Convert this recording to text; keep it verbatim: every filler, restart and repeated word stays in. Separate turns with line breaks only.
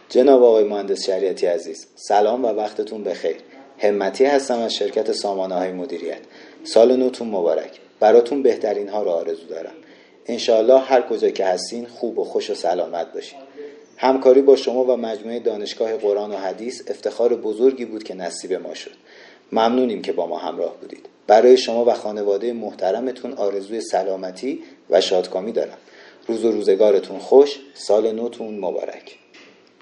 جناب آقای مهندس شریعتی عزیز، سلام و وقتتون بخیر. همتی هستم از شرکت سامانه های مدیریت. سال نوتون مبارک. براتون بهترین ها رو آرزو دارم. انشاءالله هر کجا که هستین خوب و خوش و سلامت باشین. همکاری با شما و مجموعه دانشگاه قرآن و حدیث افتخار بزرگی بود که نصیب ما شد. ممنونیم که با ما همراه بودید. برای شما و خانواده محترمتون آرزوی سلامتی و شادکامی دارم. روز و روزگارتون خوش، سال نوتون مبارک.